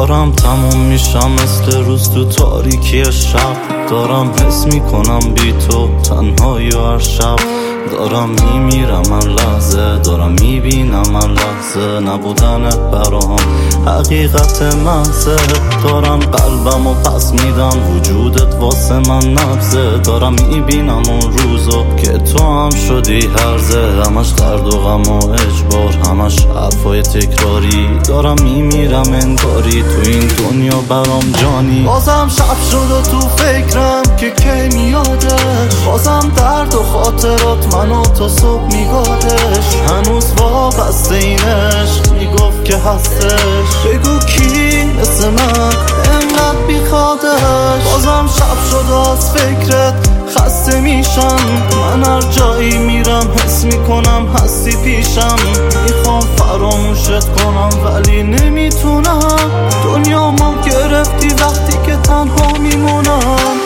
دارم تموم میشم مثل روز تو تاریکی شب. دارم حس میکنم بی تو تنهایی و هر شب. دارم میمیرم من لحظه، دارم میبینم من لحظه. نبودنت برام حقیقت محضه. دارم قلبم و پس میدم وجودت واسه من نبضه. دارم میبینم اون روزو که تو هم شدی هرزه. همش درد و غم و اجبار، همش حرفای تکراری. دارم میمیرم انگاری تو این دنیا برام جانی. بازم شب شد و تو فکرم که کی میادش. بازم درد و خاطرات منو تا صبح میگادش. هنوز وابسته این عشق میگفت که هستش. بگو کی مثل من انقدر بیخوادش. بازم شب شد و از فکرت خسته میشم. من هر جایی میرم حس میکنم هستی پیشم. میخوام فراموشت کنم ولی نمیتونم. دنیامو گرفتی وقتی که تنها میمونم.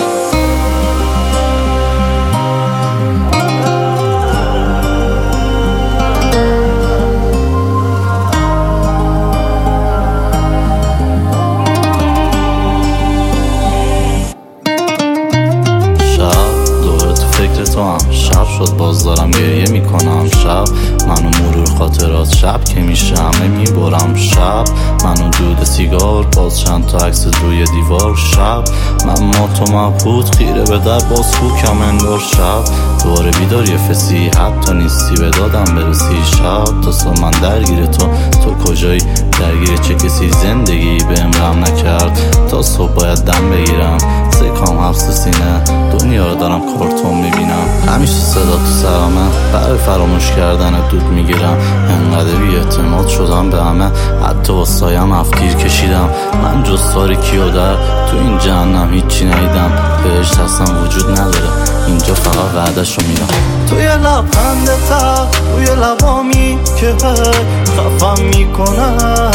تو هم شب شد باز دارم گریه میکنم. شب منو مرور خاطرات، شب که میشه همه میبرم. شب منو دود سیگار، باز چند تا عکس روی دیوار. شب من ما تو مبهوت خیره به در باز خوکم انگار. شب دوباره بیدار یه فسی، حتی نیستی به دادم برسی. شب تا صبح من درگیر تو کجایی؟ درگیر چه کسی؟ زندگی بهم غم نکرد تا صبح باید دم بگیرم. سکام حبس سینه، دنیا رو دارم کارتون میبینم. همیشه صدا تو سرامه، برای فراموش کردن دود میگیرم. انقدر بی اعتماد شدم به همه، حتی واسایم افگیر کشیدم. من جز تاریکی و در تو این جهنم هیچی ندیدم. بهشت اصلا وجود نداره، اینجا فقط وعده‌شو میدم. توی لبخند تق روی لبامی که خفم میکنه.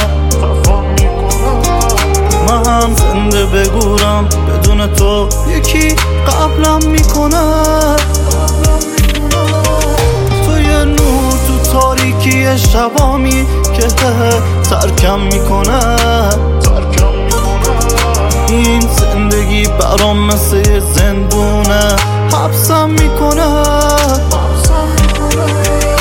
من زنده بگورم بدون تو یکی قبلم میکنه. توی نور تو تاریکی شبامی که ترکم میکنه. این زندگی برام مثل یه زندونه، حبسم میکنه.